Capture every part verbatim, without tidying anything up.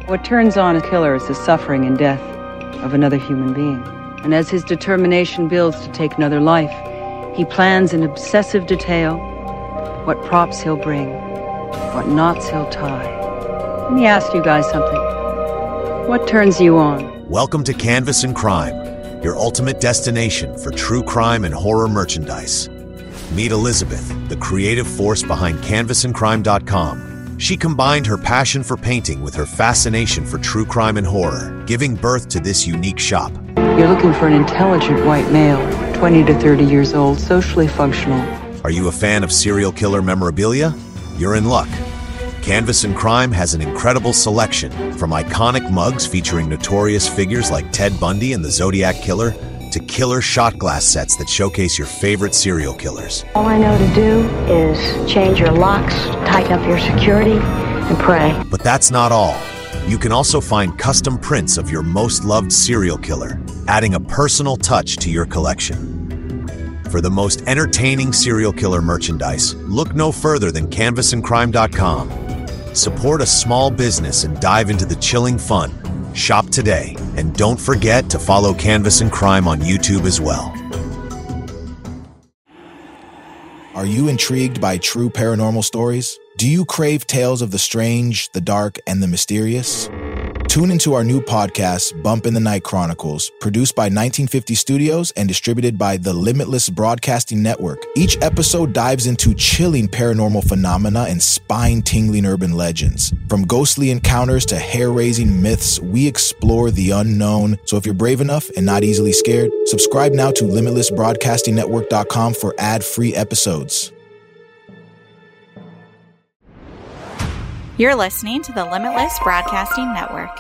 What turns on a killer is the suffering and death of another human being. And as his determination builds to take another life, he plans in obsessive detail what props he'll bring, what knots he'll tie. Let me ask you guys something. What turns you on? Welcome to Canvas and Crime, your ultimate destination for true crime and horror merchandise. Meet Elizabeth, the creative force behind canvas and crime dot com. She combined her passion for painting with her fascination for true crime and horror, giving birth to this unique shop. You're looking for an intelligent white male, twenty to thirty years old, socially functional. Are you a fan of serial killer memorabilia? You're in luck. Canvas and Crime has an incredible selection, from iconic mugs featuring notorious figures like Ted Bundy and the Zodiac Killer, to killer shot glass sets that showcase your favorite serial killers. All I know to do is change your locks, tighten up your security, and pray. But that's not all. You can also find custom prints of your most loved serial killer, adding a personal touch to your collection. For the most entertaining serial killer merchandise, look no further than canvas and crime dot com. Support a small business and dive into the chilling fun. Shop today, and don't forget to follow Canvas and Crime on YouTube as well. Are you intrigued by true paranormal stories? Do you crave tales of the strange, the dark, and the mysterious? Tune into our new podcast, Bump in the Night Chronicles, produced by nineteen fifty Studios and distributed by the Limitless Broadcasting Network. Each episode dives into chilling paranormal phenomena and spine-tingling urban legends. From ghostly encounters to hair-raising myths, we explore the unknown. So if you're brave enough and not easily scared, subscribe now to limitless broadcasting network dot com for ad-free episodes. You're listening to the Limitless Broadcasting Network.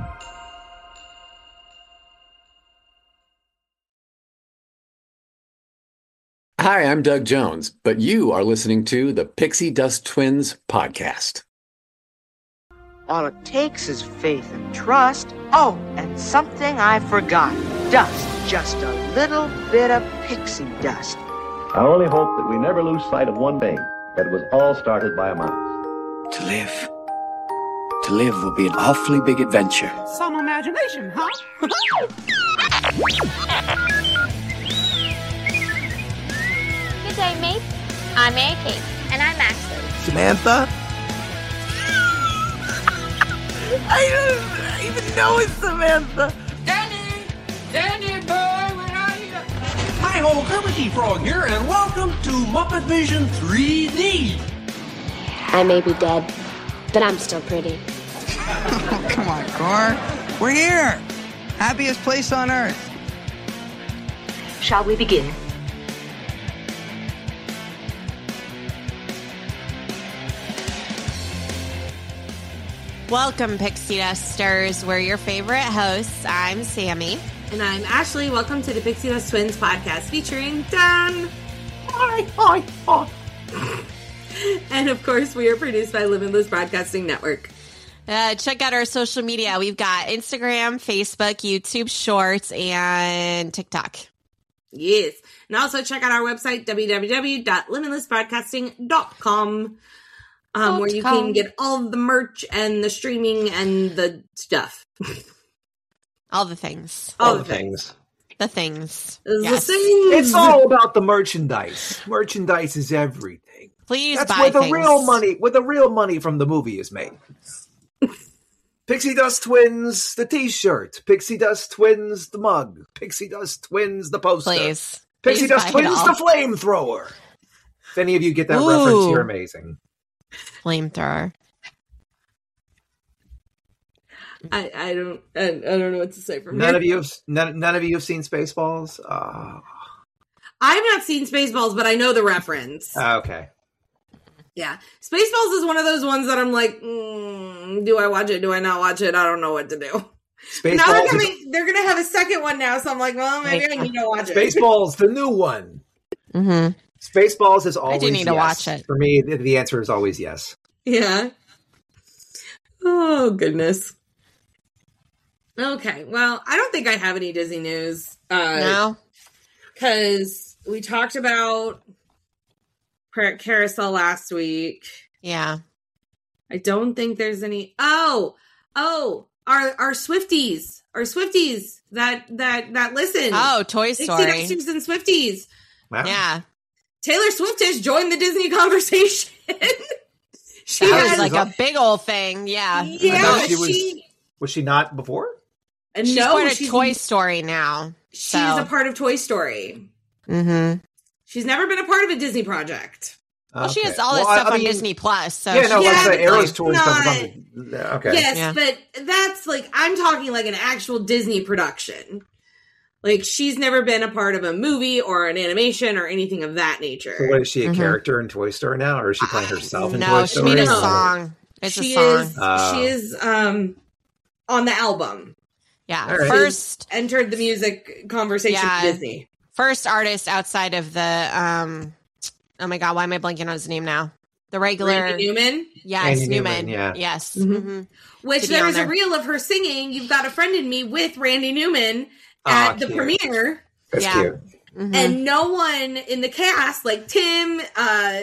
Hi, I'm Doug Jones, but you are listening to the Pixie Dust Twins podcast. All it takes is faith and trust. Oh, and something I forgot. Dust. Just a little bit of pixie dust. I only hope that we never lose sight of one thing, that it was all started by a mouse. To live. To live will be an awfully big adventure. Some imagination, huh? Good day, mate. I'm Mary Kate. And I'm Ashley. Samantha? I don't even know it's Samantha. Danny! Danny boy, where are you? Hi ho, Kermit the Frog here, and welcome to Muppet Vision three D. I may be dead, but I'm still pretty. Oh, come on, Gar. We're here. Happiest place on earth. Shall we begin? Welcome, Pixie Dusters. We're your favorite hosts. I'm Sammy. And I'm Ashley. Welcome to the Pixie Dust Twins podcast featuring Dan. Hi, hi, hi. And of course, we are produced by Limitless Broadcasting Network. Uh, check out our social media. We've got Instagram, Facebook, YouTube Shorts, and TikTok. Yes. And also check out our website, w w w dot limitless broadcasting dot com, um, where you can get all the merch and the streaming and the stuff. All the things. All, all the the things. things. The things. Yes. The things. It's all about the merchandise. Merchandise is everything. Please That's buy where the things. real money, where the real money from the movie is made. Pixie Dust Twins, the T-shirt. Pixie Dust Twins, the mug. Pixie Dust Twins, the poster. Please. Pixie Please Dust buy it Twins, all. the flamethrower. If any of you get that Ooh. reference, you're amazing. Flamethrower. I, I don't I, I don't know what to say from None here. of you have none, none of you have seen Spaceballs. Uh, I have not seen Spaceballs, but I know the reference. okay. Yeah. Spaceballs is one of those ones that I'm like, mm, do I watch it? Do I not watch it? I don't know what to do. Spaceballs. Now they're gonna, they're gonna have a second one now, so I'm like, well, maybe I need to watch it. Spaceballs, the new one. Mm-hmm. Spaceballs is always I do need yes. to watch it. For me, the, the answer is always yes. Yeah. Oh, goodness. Okay, well, I don't think I have any Disney news. Uh, no. Because we talked about Carousel last week. Yeah. I don't think there's any... Oh! Oh, our our Swifties, our Swifties that that that listen. Oh, Toy Story. Pixie Dusters and Swifties. Wow. Yeah. Taylor Swift has joined the Disney conversation. She that has was like a big old thing. Yeah. Yeah. She was, she, was she not before? She's no, part of she's, Toy Story now. She's so. a part of Toy Story. Mm-hmm. She's never been a part of a Disney project. Well, Okay. she has all this Well, stuff I on mean, Disney Plus. So yeah, no, Yeah, like the but Arrow's like, toy not- stuff is on the, okay. Yes, Yeah. but that's like, I'm talking like an actual Disney production. Like, she's never been a part of a movie or an animation or anything of that nature. So what, is she a Mhm. character in Toy Story now, or is she playing herself in no, Toy she Story? made a No. song. It's she a song. is Oh. she is um on the album. Yeah. All right. First Entered the music conversation Yeah. for Disney. first artist outside of the um oh my god, why am I blanking on his name now? The regular Randy Newman. Yes, Randy Newman. Newman, yeah. Yes. Mhm. hmm Which To be there on is a there. reel of her singing "You've Got a Friend in Me" with Randy Newman Aw, at the cute. premiere. That's Yeah. cute. hmm And no one in the cast, like Tim, uh,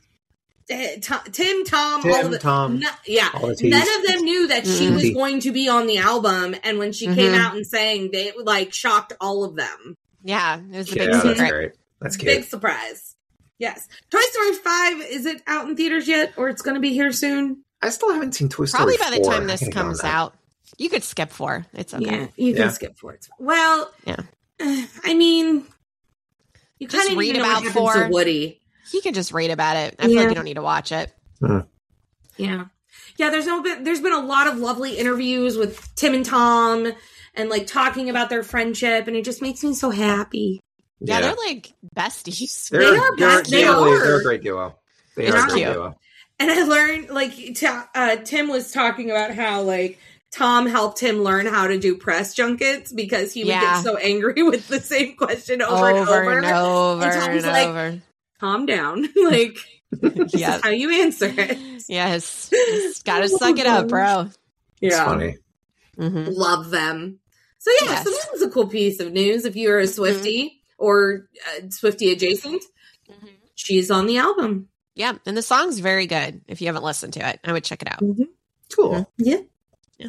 eh, Tom, Tim, Tom, Tim, all of it, Tom, no- yeah, all the Ts. none of them knew that she Mhm. was going to be on the album. And when she came Mhm. out and sang, they like shocked all of them. Yeah, it was a Yeah, big that's secret. great. That's cute. Big surprise. Yes, Toy Story five. Is it out in theaters yet, or it's going to be here soon? I still haven't seen Toy Story Probably by the four. time I this gotta get on comes that. out. You could skip four. It's okay. Yeah, you can Yeah. skip for it. Well, Yeah. eh, I mean, you Just kind of read need to know about what happens four. to Woody. You can just read about it. I feel Yeah. like you don't need to watch it. Hmm. Yeah. Yeah, there's no bit there's been a lot of lovely interviews with Tim and Tom and like talking about their friendship, and it just makes me so happy. Yeah, they're like besties. They're, They are they're, best- they they're, are. they're a great duo. They It's are a great cute. duo. And I learned like t- uh, Tim was talking about how like Tom helped him learn how to do press junkets because he would Yeah. get so angry with the same question over, and Over over. and over And and, Tom's like, over. Calm down. Like, this Yeah. is how you answer it. Yes. Just gotta suck it up, bro. It's Yeah. funny. hmm Love them. So yeah, Yes. so that was a cool piece of news. If you're a Swiftie or uh, Swiftie adjacent, she's on the album. Yeah, and the song's very good. If you haven't listened to it, I would check it out. Cool. Yeah. Yeah.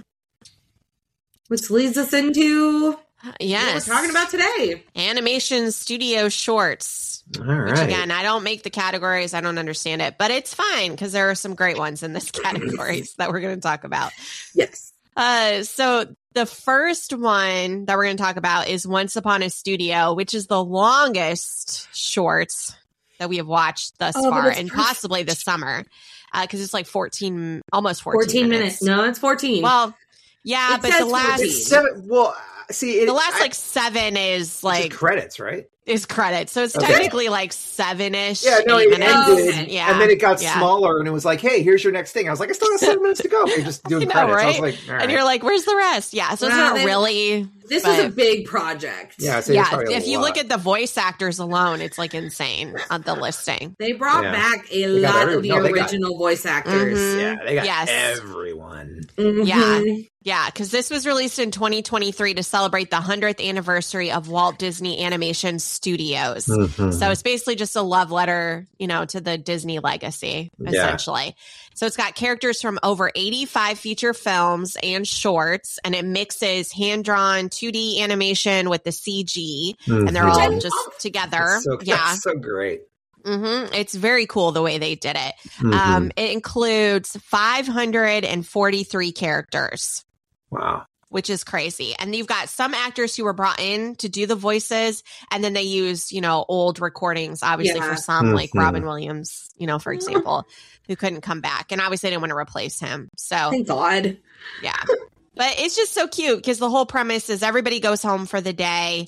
Which leads us into Yes. what we're talking about today. Animation studio shorts. All Which right. again, I don't make the categories. I don't understand it, but it's fine because there are some great ones in this categories that we're going to talk about. Yes. Uh, so the first one that we're going to talk about is Once Upon a Studio, which is the longest shorts that we have watched thus Oh, but far, it's and perfect. possibly this summer, because it's like fourteen, almost fourteen, fourteen minutes. minutes. No, it's fourteen. Well, yeah, It but says the last fourteen. It's seven. Well, see, it, the last I- like seven is it's like just credits, right? is credits, so it's Okay. technically like seven ish. Yeah, no, eight it minutes. Oh, ended, okay. Yeah, and then it got yeah. smaller, and it was like, "Hey, here's your next thing." I was like, "I still got seven minutes to go." We're just doing I know, credits. I was right? like, All right. And you're like, "Where's the rest?" Yeah, so it's Wow, not they- really. this but- was a big project. "Yeah, so yeah, it's probably a if you lot." look at the voice actors alone, it's like insane on the listing. They brought Yeah. back a They got lot every- of the no, they got- original voice actors. Mhm. yeah, they got Yes. everyone. Mhm. Yeah. Yeah, because this was released in twenty twenty-three to celebrate the one hundredth anniversary of Walt Disney Animation Studios. Mhm. So it's basically just a love letter, you know, to the Disney legacy, Yeah. essentially. So it's got characters from over eighty-five feature films and shorts, and it mixes hand-drawn two D animation with the C G, and they're Mhm. all just together. That's so, yeah. that's so great. hmm It's very cool the way they did it. Mhm. Um, it includes five hundred forty-three characters, Wow. which is crazy. And you've got some actors who were brought in to do the voices, and then they use, you know, old recordings, obviously, Yeah. for some, like Mhm. Robin Williams, you know, for example, who couldn't come back. And obviously, they didn't want to replace him. So, Thank God. yeah. But it's just so cute because the whole premise is everybody goes home for the day.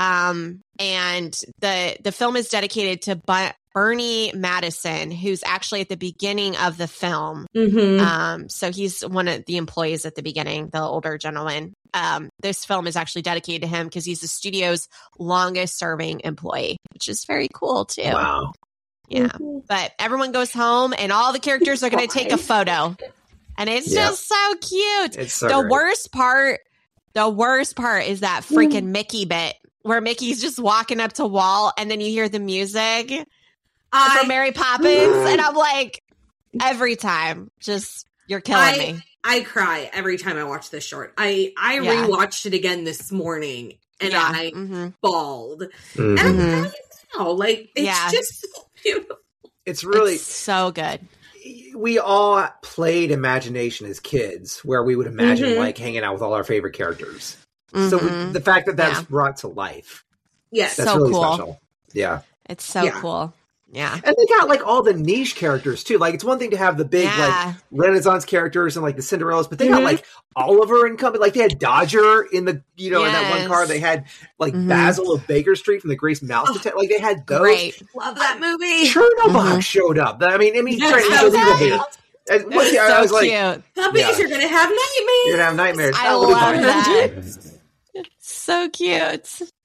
Um, and the the film is dedicated to Bu- Bernie Madison, who's actually at the beginning of the film. Mm-hmm. Um, so he's one of the employees at the beginning, the older gentleman. Um, this film is actually dedicated to him because he's the studio's longest serving employee, which is very cool too. Wow. Yeah. But everyone goes home and all the characters are going to take a photo. And it's Yep. just so cute. It's so the great. worst part, the worst part is that freaking Mickey bit where Mickey's just walking up to Walt and then you hear the music I, from Mary Poppins. And I'm like, every time, just, you're killing I, me. I cry every time I watch this short. I, I Yeah. rewatched it again this morning and Yeah. I Mm-hmm. bawled. Mhm. And I'm crying now. Like, it's Yeah. just so beautiful. It's really It's so good. we all played imagination as kids, where we would imagine Mhm. like hanging out with all our favorite characters. So Mhm. the fact that that's Yeah. brought to life, Yes. that's So really cool. special. Yeah. It's so Yeah. cool. Yeah. And they got like all the niche characters too. Like it's one thing to have the big Yeah. like Renaissance characters and like the Cinderellas, but they got Mhm. like Oliver and company. Like they had Dodger in the you know in that one Yes. car. They had like Mhm. Basil of Baker Street from the Grace Mouse Detective. Like they had those. Great. Love that movie. Chernobog Mhm. showed up. I mean, I mean, Yes, Trent, he's that a was legal great. here. And It once was he- I so was like, cute. Puppies Yeah. are going to have nightmares. you're gonna have nightmares. I Oh, we'll be love fine. that. So cute.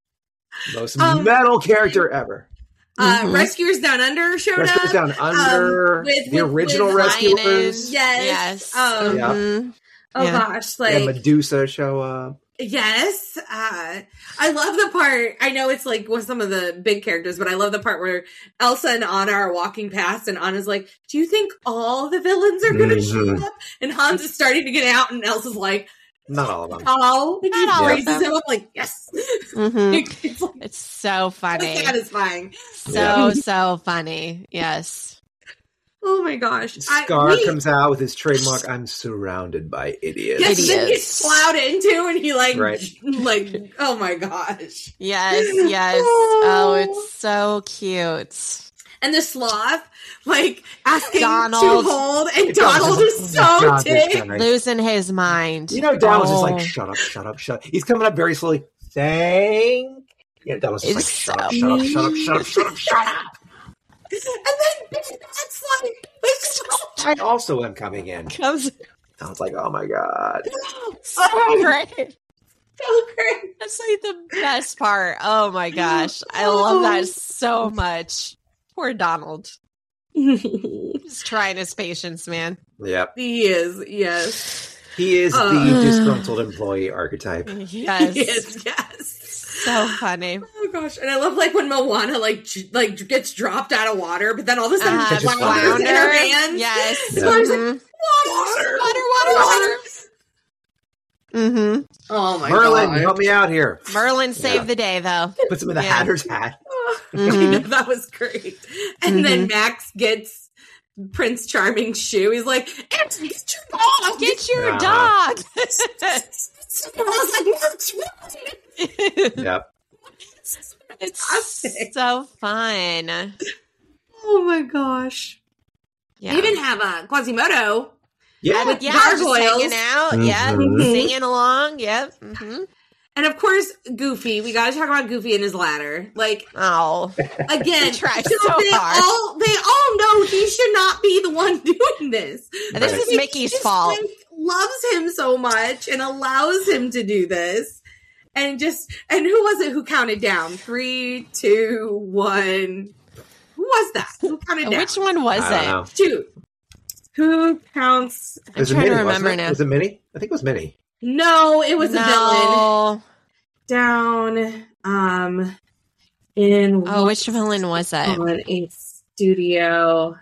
Most Um, metal character ever. Uh, Mhm. Rescuers Down Under showed Rescuers up. Down Under, um, with- the with- original with Rescuers. Lioness. Yes. Yes. Um, Yeah. Mhm. Oh Yeah. gosh, like And Medusa show up. yes. Uh, I love the part. I know it's like with some of the big characters, but I love the part where Elsa and Anna are walking past, and Anna's like, "Do you think all the villains are going to Mhm. show up?" And Hans is starting to get out, and Elsa's like, Not all of them. "Oh," and he Not all of raises them. him up like, "Yes." Mhm. It's like It's so funny. satisfying. So, so funny. Yes. Oh my gosh. I- Scar we- comes out with his trademark, I'm surrounded by idiots. Yes, then Idiots. gets plowed into, and he like, Right. like, oh my gosh. Yes. Yes. Oh, it's so cute. And the sloth, like, asking Donald. to hold, and Donald. Donald is so God, this ticked. guy. Losing his mind. You know, Donald's just Oh. like, shut up, shut up, shut up. He's coming up very slowly. Thank. Yeah, Donald's just like, It's shut up, so shut up, shut up, shut up, shut up, shut up. And then it's like, it's so I also am coming in. Comes I was like, oh my God. so great. so great. That's like the best part. Oh my gosh. I love that so much. Poor Donald. He's trying his patience, man. Yep. He is, yes. He is Uh. the disgruntled employee archetype. Yes. Yes, yes. So funny. Oh gosh, and I love like when Moana like j- like gets dropped out of water, but then all of a sudden Uh, she flounders in her hands. Yes. And Claire's like, Mhm. water, Water, water, water. Mm-hmm. Oh my Merlin, god, help me out here. Merlin saved Yeah. the day, though. Puts him in the Yeah. Hatter's hat. I know, Mhm. that was great. And then Max gets Prince Charming's shoe. He's like, "Anthony, get your dog, Get your Uh-huh. dog. I was like, "What's wrong?" Yep. It's Fantastic. so fun. Oh my gosh. Yeah. They even have a Quasimodo. Yeah. With yeah, just gargoyles. hanging out. Yeah. Mhm. Singing along. Yep. hmm And of course, Goofy. We gotta talk about Goofy and his ladder. Like, Oh. again, He tries so so they hard. all they all know he should not be the one doing this. And this Right. is Mickey's Just, fault. like, loves him so much and allows him to do this. And just and who was it who counted down? Three, two, one. Who was that? Who counted down? Which one was I don't it? know. Two. Who counts? I'm Was it trying to Minnie, wasn't remember it? now. Was it Minnie? I think it was Minnie. No, it was a villain. No. Down um in Oh, which villain was it? on a studio.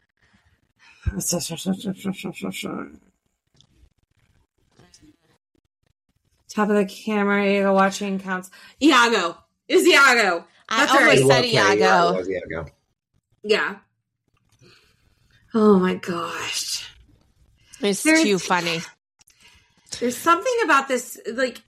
Top of the camera, Iago watching counts. Iago. Is Iago. I That's almost right. said Okay, yeah, Iago. it was Iago. Yeah. Oh my gosh. It's There's- too funny. There's something about this, like,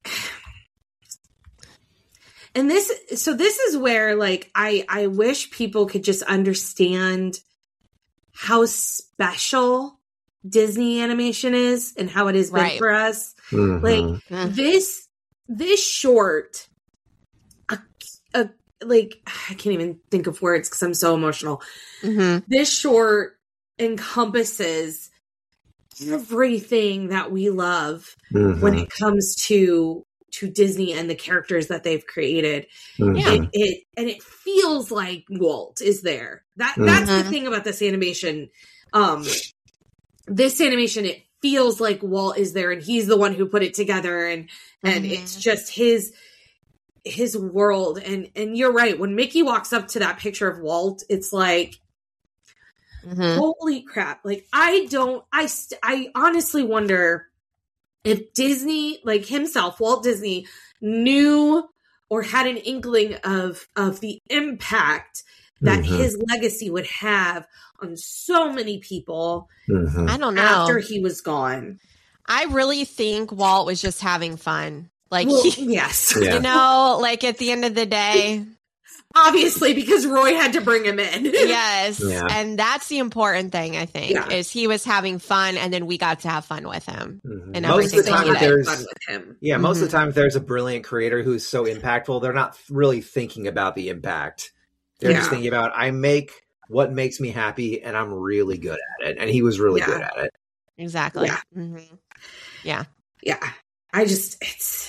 and this, so this is where, like, I, I wish people could just understand how special Disney animation is and how it has been Right. for us. Mhm. Like, Mhm. this, this short, a, a, like, I can't even think of words because I'm so emotional. hmm This short encompasses everything that we love Mhm. when it comes to to Disney and the characters that they've created. Mhm. It, it and it feels like Walt is there. That that's the Mhm. thing about this animation. Um this animation, it feels like Walt is there and he's the one who put it together, and and Mhm. it's just his his world. And and you're right, when Mickey walks up to that picture of Walt, it's like, Mm-hmm. Holy crap. Like, I don't, I, st- I honestly wonder if Disney, like himself, Walt Disney, knew or had an inkling of, of the impact that mm-hmm. his legacy would have on so many people. Mm-hmm. I don't know. After he was gone. I really think Walt was just having fun. Like, well, he, yes. You know, like at the end of the day. Obviously, because Roy had to bring him in. Yes. Yeah. And that's the important thing, I think, yeah. is he was having fun and then we got to have fun with him. Mm-hmm. And most of the time, there's fun with him. Yeah, most mm-hmm. of the time, if there's a brilliant creator who's so impactful, they're not really thinking about the impact. They're yeah. just thinking about, I make what makes me happy and I'm really good at it. And he was really yeah. good at it. Exactly. Yeah. Mm-hmm. Yeah. Yeah. I just, it's,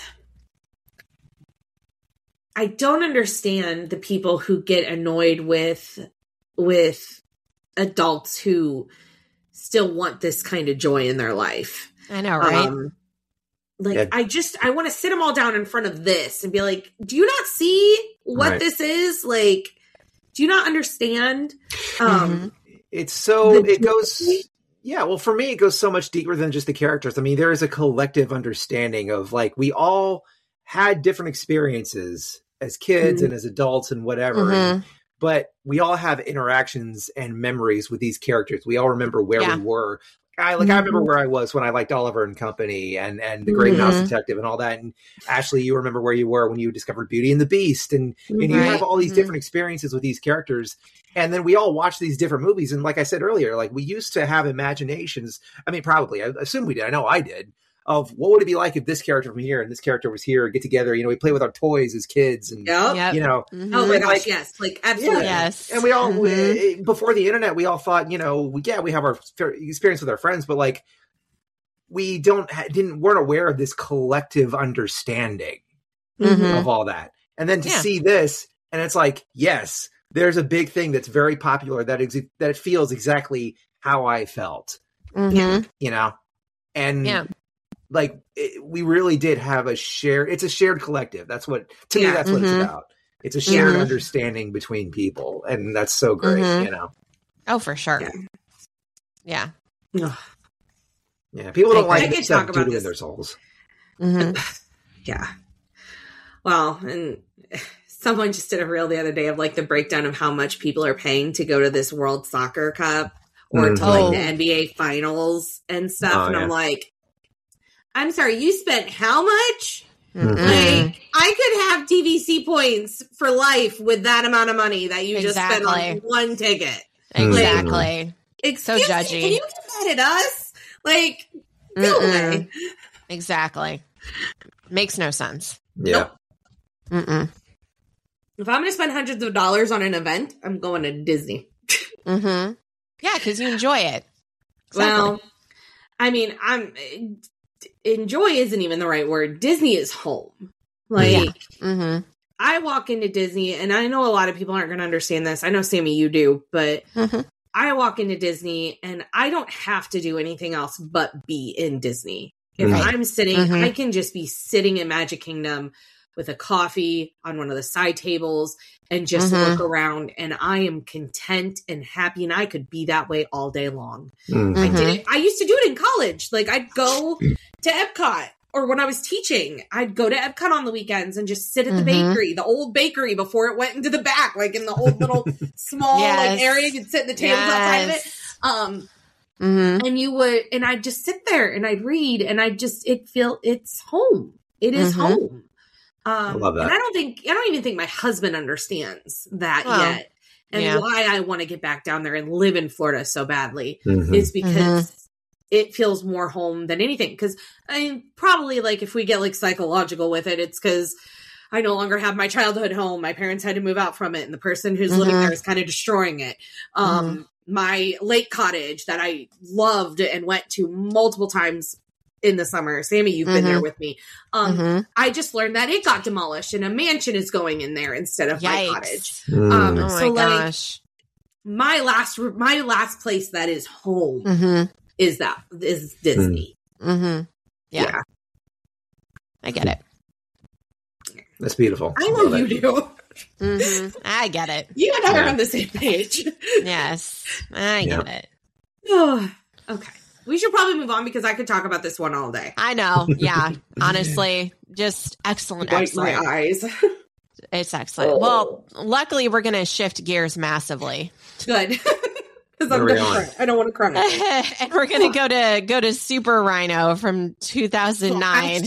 I don't understand the people who get annoyed with, with adults who still want this kind of joy in their life. I know, right? Um, like, yeah. I just, I want to sit them all down in front of this and be like, do you not see what right. this is? Like, do you not understand? Um, mm-hmm. It's so, it goes, yeah, well, for me, it goes so much deeper than just the characters. I mean, there is a collective understanding of, like, we all had different experiences as kids mm-hmm. and as adults and whatever. Mm-hmm. And, but we all have interactions and memories with these characters. We all remember where yeah. we were. I like. Mm-hmm. I remember where I was when I liked Oliver and Company and, and The Great mm-hmm. Mouse Detective and all that. And Ashley, you remember where you were when you discovered Beauty and the Beast. And, and you right. have all these mm-hmm. different experiences with these characters. And then we all watch these different movies. And like I said earlier, like we used to have imaginations. I mean, probably, I assume we did. I know I did. Of what would it be like if this character from here and this character was here, get together, you know, we play with our toys as kids and, yep. you know. Mm-hmm. Oh my gosh, like, yes. Like, absolutely. Yeah. Yes. And we all, mm-hmm. we, before the internet, we all thought, you know, we, yeah, we have our experience with our friends, but like, we don't, didn't, weren't aware of this collective understanding mm-hmm. of all that. And then to yeah. see this, and it's like, yes, there's a big thing that's very popular that ex- that it feels exactly how I felt, mm-hmm. you know? And yeah. like, it, we really did have a shared, it's a shared collective. That's what, to yeah. me, that's mm-hmm. what it's about. It's a shared mm-hmm. understanding between people. And that's so great, mm-hmm. you know? Oh, for sure. Yeah. Yeah. Yeah. People don't I, like I it talk about in this. their souls. Mm-hmm. Yeah. Well, and someone just did a reel the other day of like the breakdown of how much people are paying to go to this World Soccer Cup or mm-hmm. to like Oh. the N B A finals and stuff. Oh, and yeah. I'm like, I'm sorry, you spent how much? Mm-hmm. Like, I could have T V C points for life with that amount of money that you Exactly. just spent on one ticket. Exactly. Like, So excuse me, judgy. Can you get mad at us? Like, go Mm-mm. away. Exactly. Makes no sense. Yeah. Nope. Mm-mm. If I'm going to spend hundreds of dollars on an event, I'm going to Disney. Mm-hmm. Yeah, because you enjoy it. Exactly. Well, I mean, I'm enjoy isn't even the right word. Disney is home. Like, Yeah. Mm-hmm. I walk into Disney, and I know a lot of people aren't going to understand this. I know, Sammy, you do, but Mm-hmm. I walk into Disney, and I don't have to do anything else but be in Disney. If Right. I'm sitting, Mhm. I can just be sitting in Magic Kingdom with a coffee on one of the side tables and just Mhm. look around, and I am content and happy, and I could be that way all day long. Mm. I Mhm. did it. I used to do it in college. Like, I'd go to Epcot, or when I was teaching, I'd go to Epcot on the weekends and just sit at the Mhm. bakery, the old bakery before it went into the back, like in the old little small Yes. like area. You'd sit in the tables outside of it. Yes. Um, Mm-hmm. and you would, and I'd just sit there and I'd read, and I just, it feel, it's home. It is Mhm. home. Um, I love that. And I don't think, I don't even think my husband understands that Well, yet. And yeah. why I want to get back down there and live in Florida so badly Mhm. is because Mm-hmm. it feels more home than anything. Because I mean, probably like if we get like psychological with it, it's because I no longer have my childhood home. My parents had to move out from it, and the person who's living Mhm. there is kind of destroying it. Um, My lake cottage that I loved and went to multiple times in the summer. Sammy, you've been Mhm. there with me. Um, Mm-hmm. I just learned that it got demolished and a mansion is going in there instead of my Yikes. cottage. Mm. Um, Oh my so like gosh. my last, my last place that is home Mm-hmm. is that is Disney. Mm-hmm. Yeah. Yeah. I get it. That's beautiful. I know you do. Mm-hmm. I get it. You and I Yeah. are on the same page. Yes, I get Yeah. it. Oh, okay. We should probably move on because I could talk about this one all day. I know. Yeah. Honestly, just excellent. Wipe excellent. my eyes. It's excellent. Well, luckily, we're going to shift gears massively. Good. Because Where I'm are we gonna on? cry. I don't want to cry. And we're going to go to go to Super Rhino from two thousand nine.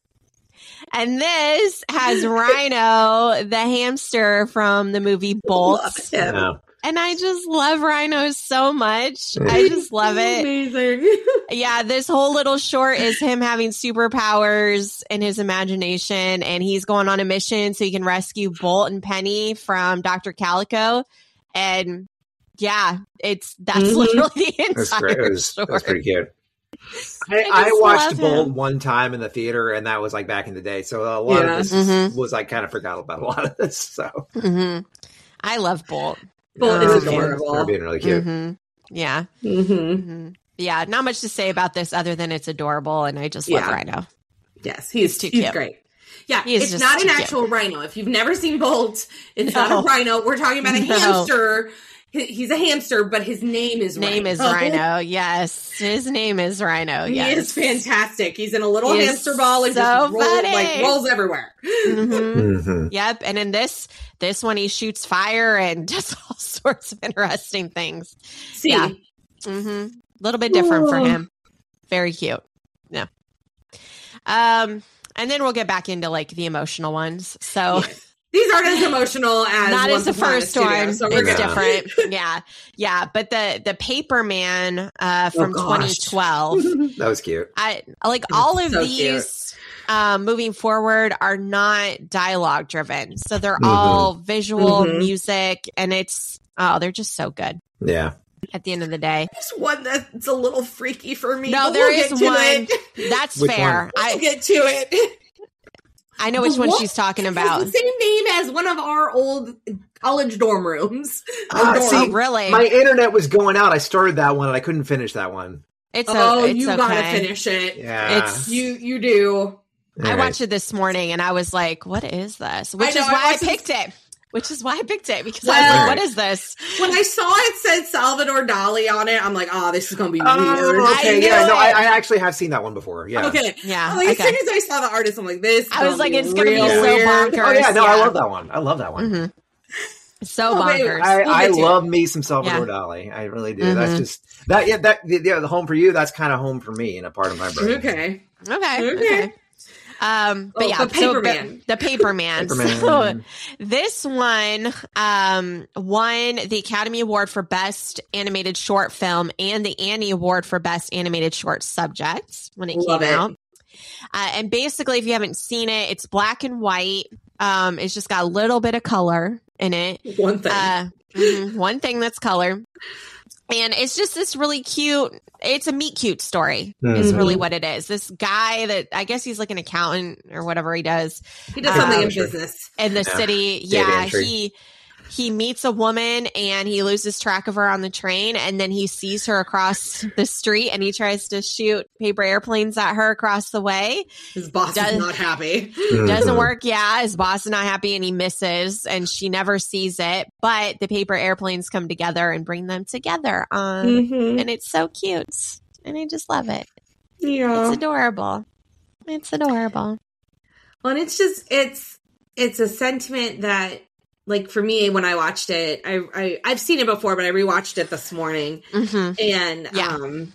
And this has Rhino, the hamster from the movie Bolt. Yeah. And I just love Rhino so much. I just love it. Amazing. Yeah, this whole little short is him having superpowers in his imagination, and he's going on a mission so he can rescue Bolt and Penny from Doctor Calico. And yeah, it's that's Mhm. literally the entire That's great. It was, story. that's pretty cute. I, I I, just watched love Bolt him. one time in the theater, and that was like back in the day. So a lot Yeah. of this is, Mhm. was I kind of forgot about a lot of this. So hmm I love Bolt. Bolt Um, is they're adorable. being really cute. hmm Yeah. Mm-hmm. hmm Yeah. Not much to say about this other than it's adorable, and I just love Yeah. Rhino. Yes, he's too he's cute. great. Yeah, He is it's just not an too cute. actual rhino. If you've never seen Bolt, it's No. not a rhino. We're talking about a No. hamster. He- He's a hamster, but his name is Name Rhino. is Rhino. Yes. His name is Rhino. He Yes. is fantastic. He's in a little He is hamster ball and so just rolls, funny. like rolls everywhere. Mhm. Mm-hmm. Yep. And in this, this one, he shoots fire and does all sorts of interesting things. See, Yeah. Mm-hmm. A little bit different for Oh. him. Very cute. Yeah. Um, and then we'll get back into like the emotional ones. So Yeah. These aren't as emotional as not Once as the Upon a first Studio, one. so we're It's good. different. Yeah. Yeah. But the the Paper Man uh from Oh, twenty gosh. twelve. That was cute. I like all of So these um, moving forward are not dialogue driven. So they're Mhm. all visual Mhm. music, and it's oh, they're just so good Yeah. at the end of the day. There's one that's a little freaky for me. No, but there we'll is get to one. it. That's Which fair. We'll I get to it. I know which The one one she's talking has about. the same name as one of our old college dorm rooms. Ah, Dorm. see, Oh, really? My internet was going out. I started that one, and I couldn't finish that one. It's oh, a, it's you okay. gotta finish it. Yeah. It's- You you do. I All right. watched it this morning, and I was like, "What is this?" Which know, is I why I, watched it- picked it. Which is why I picked it because I was Well- like, "What is this?" When I saw it said Salvador Dali on it, I'm like, oh, this is gonna be Oh, weird. okay. I Yeah, knew no, I, it. I actually have seen that one before. Yeah. Okay. Yeah, I'm like, okay. as soon as I saw the artist, I'm like, this. is I was gonna like, be it's gonna be real so weird. bonkers. Oh yeah, no, I Yeah. love that one. I love that one. Mhm. So Oh, wait, bonkers. I, We'll I get to love me some Salvador Yeah. Dali. I really do. That's Mhm. just that. Yeah, that the, the, the home for you. That's kind of home for me and a part of my brain. Okay. Okay. Okay. Okay. Um, but Oh, yeah, the Paper so, Man. the Paper Man. Paper Man. So this one um, won the Academy Award for Best Animated Short Film and the Annie Award for Best Animated Short Subject when it Love came it. out. Uh, and basically, if you haven't seen it, it's black and white. Um, it's just got a little bit of color in it. One thing. Uh, mhm, one thing that's color. And it's just this really cute, it's a meet cute story is Mhm. really what it is. This guy that I guess he's like an accountant or whatever he does he does something um, in sure. business. in the Yeah. city. Data Yeah, entry. he he meets a woman and he loses track of her on the train, and then he sees her across the street and he tries to shoot paper airplanes at her across the way. His boss Does- is not happy. Doesn't Mhm. work. Yeah, his boss is not happy and he misses, and she never sees it. But the paper airplanes come together and bring them together on, Mhm. and it's so cute, and I just love it. Yeah. It's adorable. It's adorable. Well, and it's just it's it's a sentiment that, like, for me when I watched it, I, I I've seen it before, but I rewatched it this morning, hmm and Yeah. um,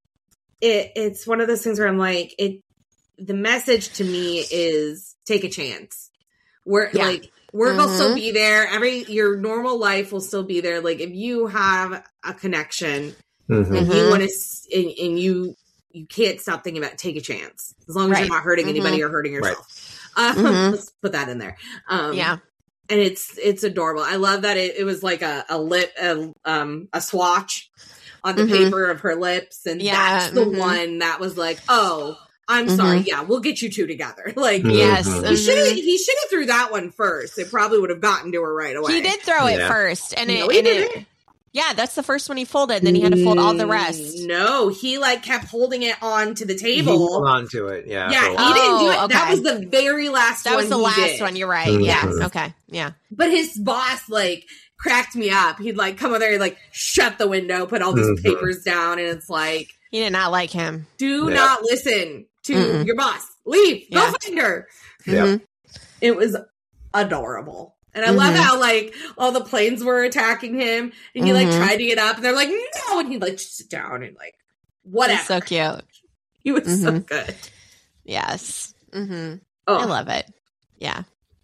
it it's one of those things where I'm like, it. The message to me is take a chance. We're Yeah. like work will still Mhm. be there. Every your normal life will still be there. Like if you have a connection Mhm. and you Mhm. want to, and, and you you can't stop thinking about it, take a chance as long as Right. you're not hurting anybody Mhm. or hurting Right. yourself. Um, Mhm. Let's put that in there. Um, Yeah. and it's it's adorable. I love that it, it was like a a lip a, um a swatch on the Mhm. paper of her lips, and Yeah, that's the mhm. one that was like, oh, I'm Mhm. sorry, yeah, we'll get you two together. Like, Mhm. Yes. Mhm. he should have mhm. he should have threw that one first. It probably would have gotten to her right away. He did throw it Yeah. first, and it, No, he and it didn't. Yeah, that's the first one he folded. And then he had to fold all the rest. No, he like kept holding it onto the He table. held on to it. Yeah. Yeah, for a he while. didn't do it. Oh, That okay. was the very last That one. was the he last did. one. You're right. Mhm. Yes. Okay. Yeah. But his boss like cracked me up. He'd like come over there, and like shut the window, put all these Mhm. papers down, and it's like, He did not like him. do Yeah. not listen to Mm-mm. your boss. Leave. Go Yeah. find her. Yeah. Mhm. It was adorable. And I love Mhm. how like all the planes were attacking him and he like Mhm. tried to get up and they're like, no, and he'd like just sit down and like whatever. He's so cute. He was so Mhm. good. Yes. Mm-hmm. Oh. I love it. Yeah.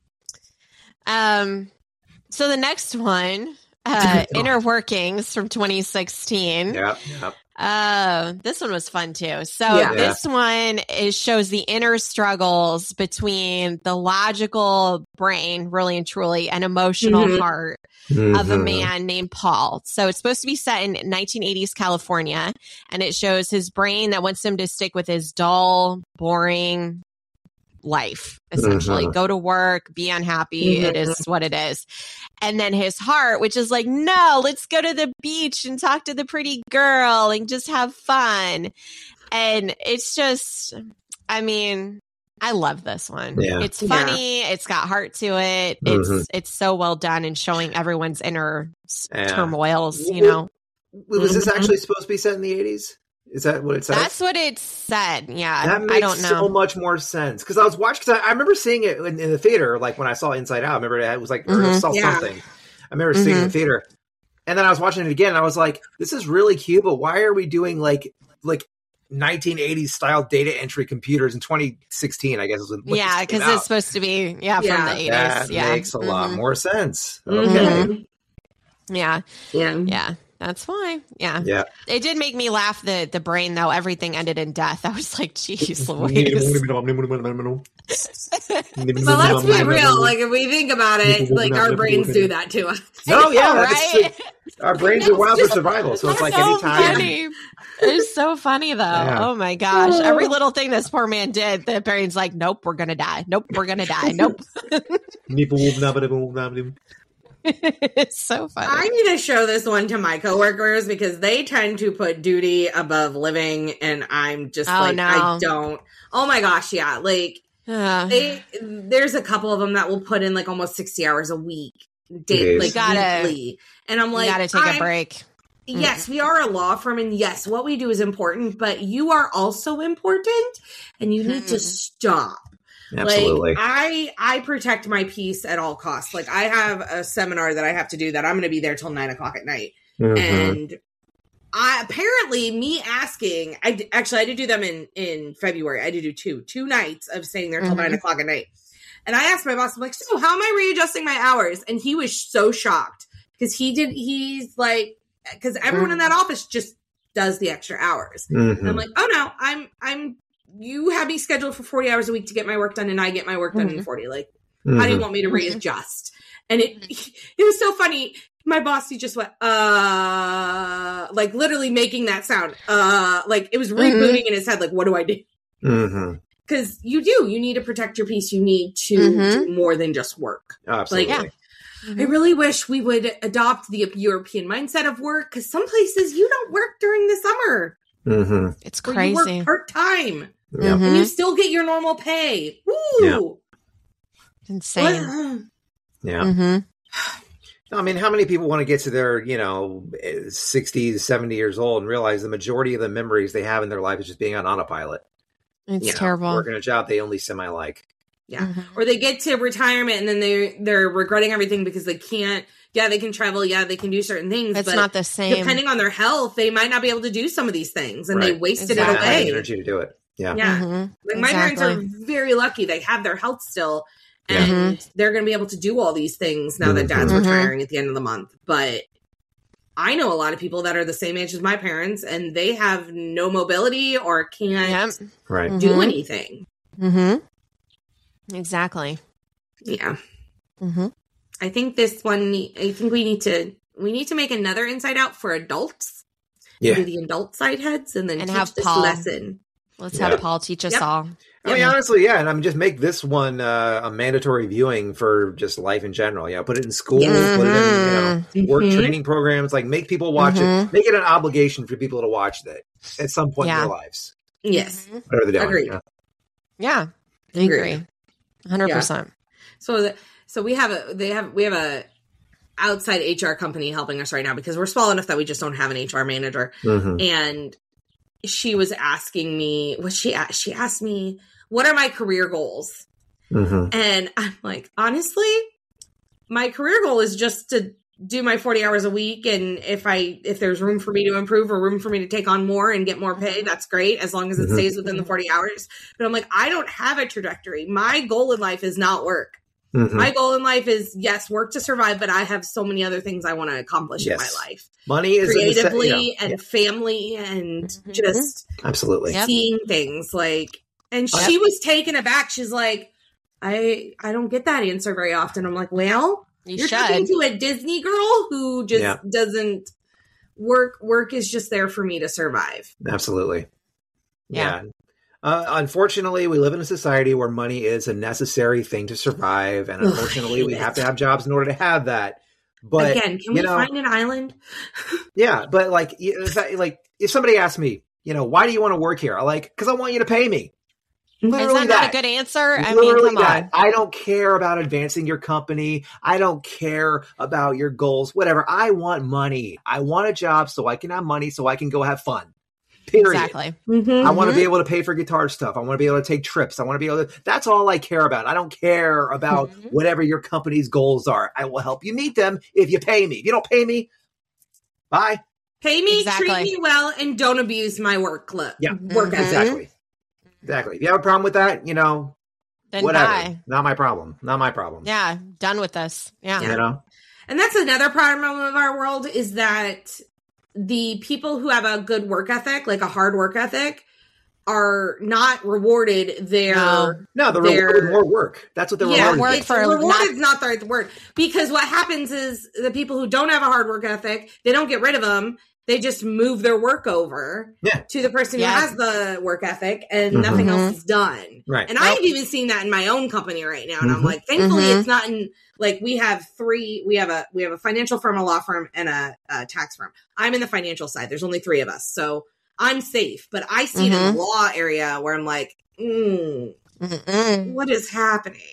Um. So the next one, uh, Inner Workings from twenty sixteen. Yep. Yep. Uh, this one was fun too. So Yeah. this one is shows the inner struggles between the logical brain, really and truly, and emotional Mhm. heart of a Mhm. man named Paul. So it's supposed to be set in nineteen eighties California, and it shows his brain that wants him to stick with his dull, boring life, essentially. Mhm. Go to work, be unhappy. Mhm. It is what it is. And then his heart, which is like, no, let's go to the beach and talk to the pretty girl and just have fun. And it's just, I mean, I love this one. Yeah. It's funny. It's got heart to it. It's Mhm. it's so well done in showing everyone's inner s- Yeah. turmoils, you know. Was this Mhm. actually supposed to be set in the eighties? Is that what it says? That's what it said. Yeah. That makes I don't know. so much more sense because I was watching. Because I, I remember seeing it in, in the theater, like when I saw Inside Out. I remember it was like or I Mhm. saw Yeah. something. I remember seeing it in the Mhm. theater, and then I was watching it again. And I was like, "This is really cute, but why are we doing like like nineteen eighties style data entry computers in twenty sixteen?" I guess is when when Yeah, this came because it's out. supposed to be, yeah, Yeah. from the eighties. That Yeah. makes a lot Mhm. more sense. Mhm. Okay, Yeah. Yeah. Yeah. That's fine. Yeah. yeah. It did make me laugh, the the brain, though. Everything ended in death. I was like, geez, Louise. But let's be real. Like, if we think about it, like, our brains do that to us. No, yeah, know, that's right? true. Our brains are wild for survival, so it's like so anytime. funny. It's so funny, though. Yeah. Oh, my gosh. Every little thing this poor man did, the brain's like, nope, we're going to die. Nope, we're going to die. Nope. It's so funny. I need to show this one to my coworkers because they tend to put duty above living, and I'm just Oh, like, no. I don't. Oh my gosh, yeah. Like, Uh, they, there's a couple of them that will put in like almost sixty hours a week, day, Jeez. like Gotta- weekly. And I'm you like, got to take I'm- a break. Yes, we are a law firm, and yes, what we do is important, but you are also important, and you need to Mhm. stop. Absolutely. Like, I I protect my peace at all costs. Like, I have a seminar that I have to do that I'm going to be there till nine o'clock at night, Mhm. and I apparently me asking. I d- actually I did do them in in February. I did do two two nights of staying there till Mhm. nine o'clock at night, and I asked my boss, I'm like, so how am I readjusting my hours? And he was so shocked because he did. He's like, because everyone in that office just does the extra hours. Mhm. And I'm like, oh no, I'm I'm you have me scheduled for forty hours a week to get my work done, and I get my work done in forty. Like, how do you Mhm. want me to readjust? And it it was so funny. My boss, he just went, uh, like literally making that sound. Uh, like it was rebooting in his head. Like, what do I do? Mhm. Because you do, you need to protect your peace. You need to Mhm. do more than just work. Absolutely. Like, I really wish we would adopt the European mindset of work because some places you don't work during the summer. Mm-hmm. It's Or you crazy. work part time Yeah. and you Mhm. still get your normal pay. Woo! Insane. What? Yeah. hmm I mean, how many people want to get to their, you know, sixty to seventy years old and realize the majority of the memories they have in their life is just being on autopilot? It's You know, terrible. Working a job they only semi like. Yeah. Mhm. Or they get to retirement and then they they're regretting everything because they can't. Yeah, they can travel. Yeah, they can do certain things. It's but not the same. depending on their health, they might not be able to do some of these things, and they Right. wasted Exactly. it Not having away. energy to do it. Yeah. Yeah. Mhm. Like my parents Exactly. are very lucky; they have their health still, Yeah. and they're going to be able to do all these things now that Dad's Mhm. retiring at the end of the month. But I know a lot of people that are the same age as my parents, and they have no mobility or can't Yep. Right. do Mhm. anything. Mm-hmm. Exactly. Yeah. Mm-hmm. I think this one. I think we need to we need to make another Inside Out for adults. Yeah. Do the adult side heads and then And teach have this Paul. lesson. Let's Yeah. have Paul teach us Yep. all. I mean, honestly, yeah, and I'm just make this one uh, a mandatory viewing for just life in general. You know, put it in school, Mm-hmm. put it in you know work Mhm. training programs. Like, make people watch Mhm. it. Make it an obligation for people to watch that at some point Yeah. in their lives, Yes. whatever they're doing. Agreed. you know? Yeah, I Agreed. agree. one hundred percent. So, the, so we have a they have we have a outside H R company helping us right now because we're small enough that we just don't have an H R manager. Mhm. And she was asking me what she a- she asked me, what are my career goals? Mhm. And I'm like, honestly, my career goal is just to do my forty hours a week, and if I if there's room for me to improve or room for me to take on more and get more pay, that's great, as long as it Mhm. stays within the forty hours. But I'm like, I don't have a trajectory. My goal in life is not work. Mhm. My goal in life is, yes, work to survive, but I have so many other things I want to accomplish in Yes. my life. Money is a nece- Creatively you know, and yeah, family and just absolutely. Yep. seeing things like, and Yep. she was taken aback. She's like, I I don't get that answer very often. I'm like, well, You you're should. talking to a Disney girl who just Yeah. doesn't work. Work is just there for me to survive. Absolutely. Yeah. Yeah. Uh, unfortunately, we live in a society where money is a necessary thing to survive, and Ugh, I unfortunately, hate we it. have to have jobs in order to have that. But Again, can you we know, find an island? yeah, but like, y- if that- like if somebody asked me, you know, why do you want to work here? I like, because I want you to pay me. Is Literally that not that. a good answer? I mean, Literally come that. on. I don't care about advancing your company. I don't care about your goals, whatever. I want money. I want a job so I can have money so I can go have fun. Period. Exactly. Mm-hmm. I want to be able to pay for guitar stuff. I want to be able to take trips. I want to be able to, that's all I care about. I don't care about Mhm. whatever your company's goals are. I will help you meet them if you pay me. If you don't pay me, bye. Pay me, Exactly. treat me well, and don't abuse my work clip. Yeah, Work Mhm. ethic. Exactly. Exactly. If you have a problem with that, you know, Then whatever. bye. Not my problem. Not my problem. Yeah, done with this. Yeah. You know? And that's another problem of our world is that the people who have a good work ethic, like a hard work ethic, are not rewarded their No. No, the Their- reward more work. That's what they're yeah, rewarded. work it's- for reward not- is not the right word, because what happens is the people who don't have a hard work ethic, they don't get rid of them. They just move their work over Yeah. to the person Yeah. who has the work ethic, and Mhm. nothing else is done. Right. And Nope. I've even seen that in my own company right now. And I'm Mhm. like, thankfully, Mhm. it's not in like we have three. We have a we have a financial firm, a law firm, and a, a tax firm. I'm in the financial side. There's only three of us, so I'm safe. But I see it in Mhm. the law area where I'm like, mm, Mm-mm. what is happening?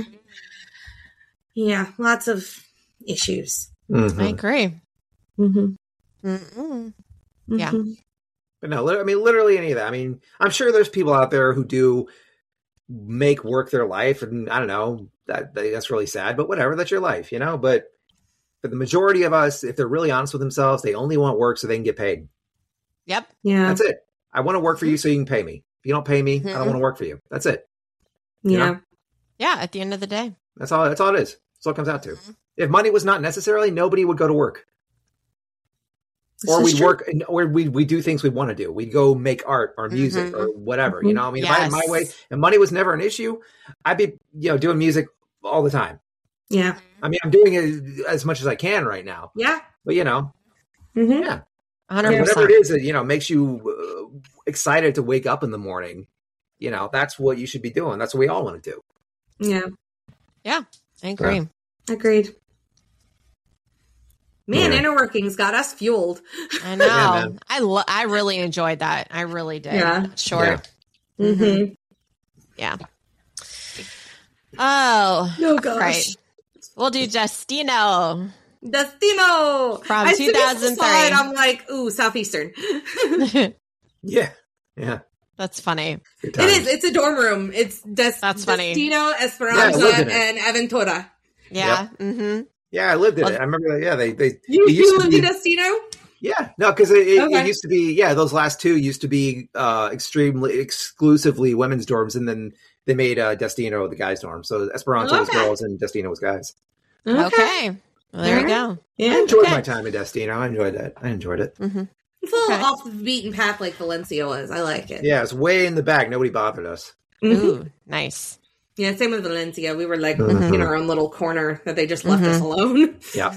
Yeah, lots of issues. Mhm. I agree. Mm-hmm. Mm-mm. Yeah. But no, lit- I mean, literally any of that. I mean, I'm sure there's people out there who do make work their life, and I don't know, that that- that's really sad. But whatever, that's your life, you know. But for the majority of us, if they're really honest with themselves, they only want work so they can get paid. Yep. Yeah. That's it. I want to work for you so you can pay me. If you don't pay me, I Mhm. don't want to work for you. That's it. You Yeah. know? Yeah. At the end of the day. That's all. That's all it is. That's all it comes out to. If money was not necessarily, nobody would go to work. This Or is we'd true. work, or we we do things we want to do. We'd go make art or music Mhm. or whatever. Mhm. You know, I mean, if I had my Yes. way and money was never an issue, I'd be you know doing music all the time. Yeah. I mean, I'm doing it as much as I can right now. Yeah. But you know, Mm-hmm. yeah, one hundred whatever percent. it is that you know makes you uh, excited to wake up in the morning. You know, that's what you should be doing. That's what we all want to do. Yeah. Yeah. I agree. Agreed. Man, Yeah. inner workings got us fueled. I know. Yeah, man. I lo- I really enjoyed that. I really did. Yeah. Sure. Yeah. Mm-hmm. Yeah. Oh. Oh gosh. Right. We'll do Destino. Destino From as soon as I two thousand saw it, three. I'm like, ooh, Southeastern. Yeah, yeah. That's funny. Good It times. is. It's a dorm room. It's Des- That's funny. Destino, Yeah, I Esperanza, lived in it. and Aventura. Yeah. Mm-hmm. Yeah, I lived in Well, it. I remember. That, yeah, they they You, it used you to lived be- in Destino? Yeah, no, because it, it, Okay. it used to be, yeah, those last two used to be uh, extremely exclusively women's dorms, and then they made uh, Destino the guys' dorm. So Esperanza was Okay. girls and Destino was guys. Okay. Well, there you go. I Yeah. enjoyed Okay. my time in Destino. I enjoyed that. I enjoyed it. Mm-hmm. It's a little Okay. off the beaten path like Valencia was. I like it. Yeah, it's way in the back. Nobody bothered us. Mhm. Ooh, nice. Yeah, same with Valencia. We were like Mhm. in our own little corner that they just left us Mhm. alone. Yeah.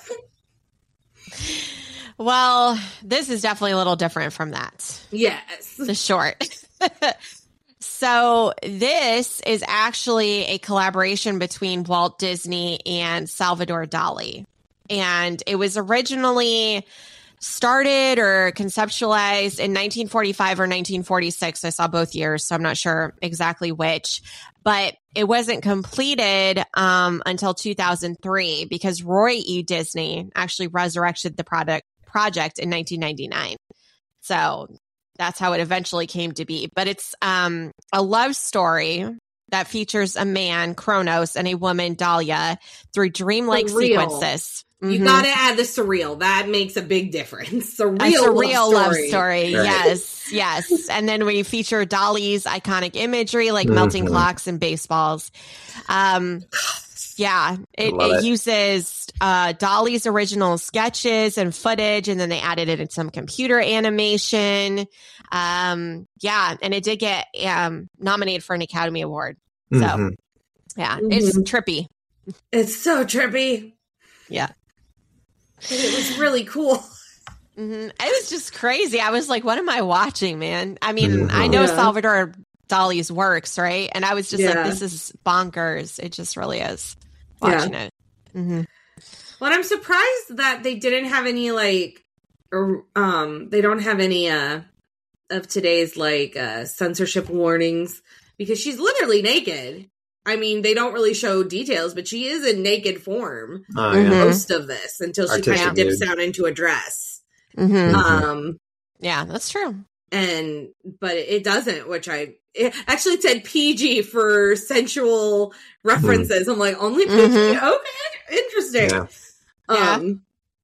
Well, this is definitely a little different from that. Yes. The short. So this is actually a collaboration between Walt Disney and Salvador Dali. And it was originally started or conceptualized in nineteen forty-five or nineteen forty-six. I saw both years, so I'm not sure exactly which. But it wasn't completed um, until two thousand three because Roy E. Disney actually resurrected the product project in nineteen ninety-nine. So that's how it eventually came to be. But it's um, a love story that features a man, Kronos, and a woman, Dahlia, through dreamlike Surreal. sequences. You Mhm. got to add the surreal. That makes a big difference. Surreal, A surreal love love story. story. Right. Yes, yes. And then we feature Dali's iconic imagery like melting Mhm. clocks and baseballs. Um, yeah, it, Love it it. uses uh, Dali's original sketches and footage, and then they added it in some computer animation. Um, yeah, and it did get um, nominated for an Academy Award. So, Mhm. yeah, it's Mhm. trippy. It's so trippy. Yeah. And it was really cool. Mm-hmm. It was just crazy. I was like, what am I watching, man? I mean, Mhm. I know Yeah. Salvador Dali's works, right? And I was just Yeah. like, this is bonkers. It just really is watching Yeah. it. Mm-hmm. Well, I'm surprised that they didn't have any like, or um, they don't have any uh of today's like uh censorship warnings because she's literally naked. I mean, they don't really show details, but she is in naked form Oh, for yeah. most of this until she Artistic kind of dips nude. down into a dress. Mm-hmm. Um, yeah, that's true. And but it doesn't, which I it actually said P G for sensual references. I'm like, only P G? Mhm. Okay, interesting. Yeah. Um,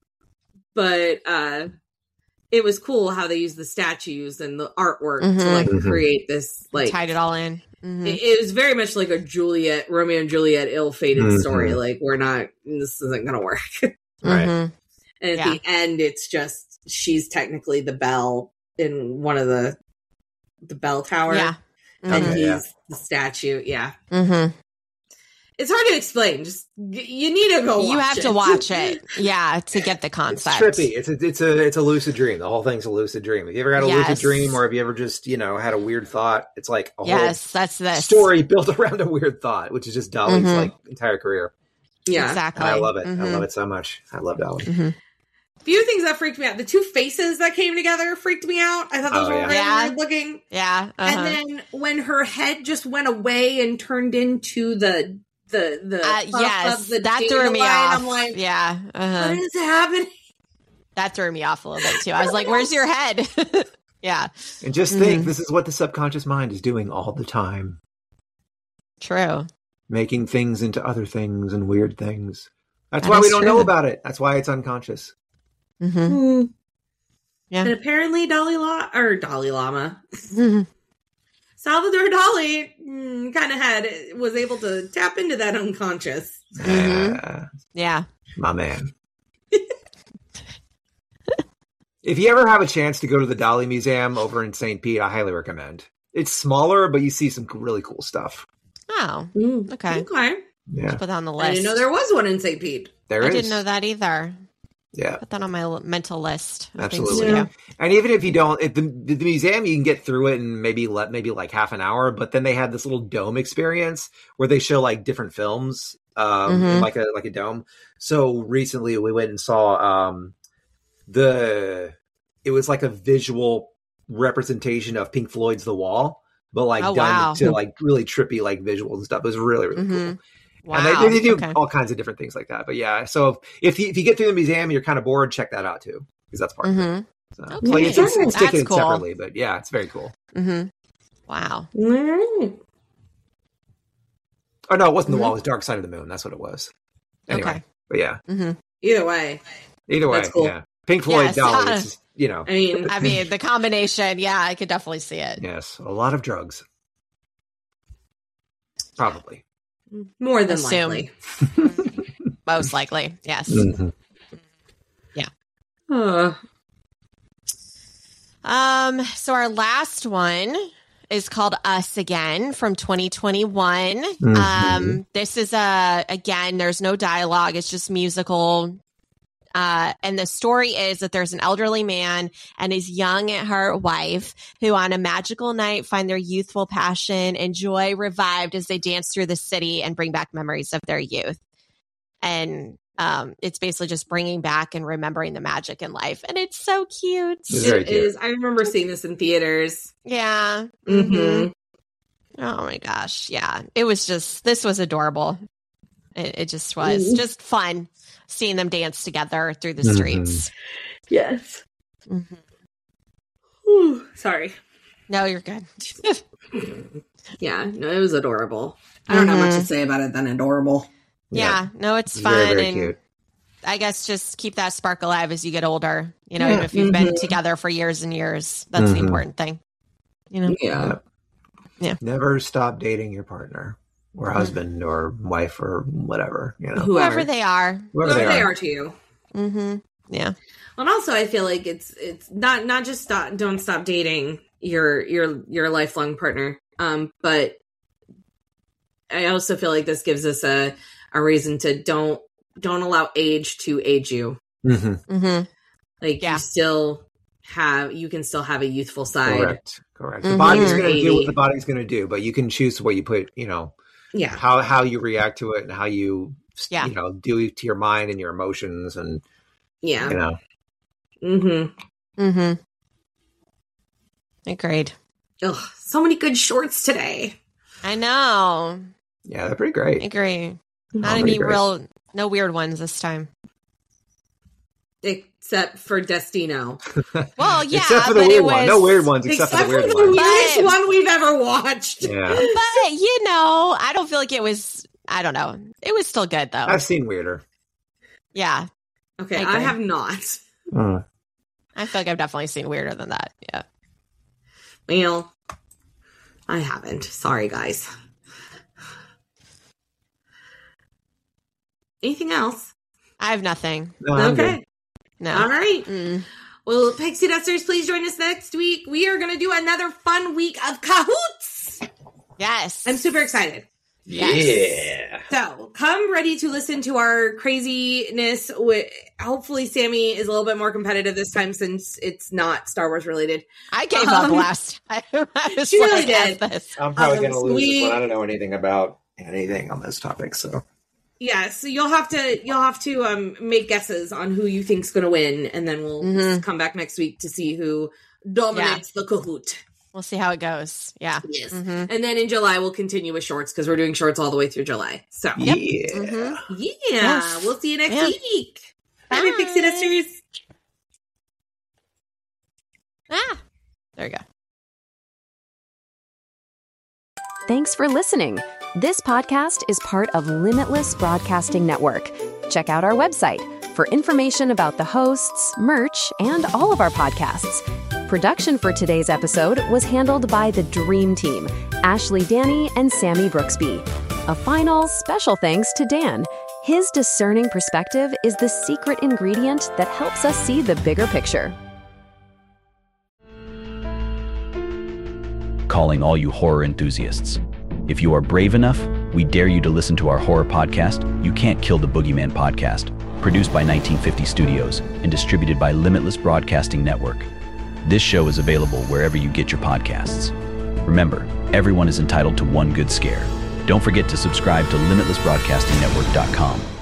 but uh, it was cool how they used the statues and the artwork to Mhm. like Mhm. create this like Tied it all in. Mhm. It, it was very much like a Juliet, Romeo and Juliet, ill-fated Mhm. story. Like we're not, this isn't gonna work. Right. Mhm. And at Yeah. the end, it's just she's technically the bell in one of the the bell tower. Yeah. And Okay, he's yeah. the statue. Yeah. Mm-hmm. It's hard to explain. Just y- you need to go. You watch have it. to watch it. Yeah, to get the It's concept. trippy. It's a, it's a it's a lucid dream. The whole thing's a lucid dream. Have you ever had a Yes. lucid dream, or have you ever just you know had a weird thought? It's like a Yes, that's whole this. story built around a weird thought, which is just Dolly's Mhm. like entire career. Yeah. Exactly. And I love it. I Mhm. love it so much. I love Dolly. Mm-hmm. Few things that freaked me out. The two faces that came together freaked me out. I thought those Oh, were yeah. really Yeah. weird looking. Yeah. Uh-huh. And then when her head just went away and turned into the the the Uh, puff yes, of the that data threw me line, off. I'm like, yeah. Uh-huh. what is happening? That threw me off a little bit too. I was like, where's your head? Yeah. And just think, Mhm. this is what the subconscious mind is doing all the time, True. making things into other things and weird things. That's That why we is don't true. know about it. That's why it's unconscious. Mm-hmm. Yeah. And apparently Dalai Lama or Dalai Lama. Mhm. Salvador Dali mm, kind of had was able to tap into that unconscious. Mhm. Uh, Yeah. my man. If you ever have a chance to go to the Dali Museum over in Saint Pete, I highly recommend. It's smaller, but you see some really cool stuff. Oh. Mm, Okay. Okay. Yeah, Put that on the I list. didn't know there was one in Saint Pete. there I is. didn't know that either. Yeah, Put that on my l- mental list. of things absolutely. to Yeah. do. And even if you don't, at the, the museum, you can get through it in maybe let maybe like half an hour. But then they had this little dome experience where they show like different films, um, in Mhm. like a like a dome. So recently we went and saw um, the. It was like a visual representation of Pink Floyd's The Wall, but like Oh, done wow. to like really trippy like visuals and stuff. It was really really cool. Mhm. Wow. And they, they do Okay. all kinds of different things like that. But yeah, so if you, if you get through the museum and you're kind of bored, check that out too, because that's part of it. Mhm. So, Okay. like it's, it's, it's That's ticketed cool. separately, but yeah, it's very cool. Mm-hmm. Wow. Mm. Oh no, it wasn't Mhm. the wall; it was Dark Side of the Moon. That's what it was. Anyway, Okay. but yeah, Mm-hmm. Either way, either way, That's cool. yeah. Pink Floyd, Yes, Dolly, uh, it's just, you know, I mean, I mean, the combination. Yeah, I could definitely see it. yes, a lot of drugs, probably. more than Assume. likely. Most likely. Yes. Mm-hmm. Uh, Um, so our last one is called Us Again from twenty twenty-one. Mhm. Um, this is a, again, there's no dialogue. It's just musical Uh, and the story is that there's an elderly man and his young at heart wife who on a magical night find their youthful passion and joy revived as they dance through the city and bring back memories of their youth. And um, it's basically just bringing back and remembering the magic in life. And it's so cute. It's it cute. is. I remember seeing this in theaters. Yeah. Mm-hmm. Mm-hmm. Oh my gosh. Yeah. It was just, this was adorable. It, it just was mm-hmm. just fun seeing them dance together through the streets. Mm-hmm. Yes. Mm-hmm. Whew, sorry. No, you're good. Yeah. No, it was adorable. I don't mm-hmm. have much to say about it than adorable. Yeah. yeah. No, it's fun. Very, very and cute. I guess just keep that spark alive as you get older. You know, yeah. even if you've mm-hmm. been together for years and years, that's mm-hmm. the important thing. You know? Yeah. Yeah. Never stop dating your partner or husband or wife or whatever, you know. Whoever, Whoever they are. Whoever, Whoever they, they are. are to you. Mm-hmm. Yeah. And also I feel like it's it's not not just stop, don't stop dating your your your lifelong partner. Um, but I also feel like this gives us a, a reason to don't don't allow age to age you. Mm-hmm. Mm-hmm. Like yeah. you still have you can still have a youthful side. Correct. Correct. Mm-hmm. The body's going to do what the body's going to do, but you can choose what you put, you know, yeah, how, how you react to it and how you, yeah. you know, do to your mind and your emotions and, yeah, you know. Mm-hmm. Mm-hmm. Agreed. Ugh, so many good shorts today. I know. Yeah, they're pretty great. I agree. Not any great. real, no weird ones this time. Except for Destino. Well, yeah, except for the but weird it was, one. No weird ones except, except for the weird for the one. weirdest but, one we've ever watched. Yeah. But, you know, I don't feel like it was, I don't know. It was still good, though. I've seen weirder. Yeah. Okay, I, I have not. Mm. I feel like I've definitely seen weirder than that. Yeah. Well, I haven't. Sorry, guys. Anything else? I have nothing. No, okay. Good. No. All right. Mm. Well, Pixie Dusters, please join us next week. We are going to do another fun week of Cahoots. Yes. I'm super excited. Yes. Yeah. So come ready to listen to our craziness. Hopefully Sammy is a little bit more competitive this time since it's not Star Wars related. I gave um, up last time. I was she like, really did. This. I'm probably um, going to lose we, this one. I don't know anything about anything on this topic, so. Yeah, so you'll have to you'll have to um, make guesses on who you think's going to win, and then we'll mm-hmm. come back next week to see who dominates yeah. the Kahoot. We'll see how it goes. Yeah. Yes. Mm-hmm. And then in July we'll continue with shorts because we're doing shorts all the way through July. So yeah, mm-hmm. yeah, yes. We'll see you next yeah. week. Bye, Bye, Pixie Dusters. Ah, there you go. Thanks for listening. This podcast is part of Limitless Broadcasting Network. Check out our website for information about the hosts, merch, and all of our podcasts. Production for today's episode was handled by the Dream Team, Ashley Danny and Sammy Brooksby. A final special thanks to Dan. His discerning perspective is the secret ingredient that helps us see the bigger picture. Calling all you horror enthusiasts. If you are brave enough, we dare you to listen to our horror podcast, You Can't Kill the Boogeyman Podcast, produced by nineteen fifty Studios and distributed by Limitless Broadcasting Network. This show is available wherever you get your podcasts. Remember, everyone is entitled to one good scare. Don't forget to subscribe to limitless broadcasting network dot com.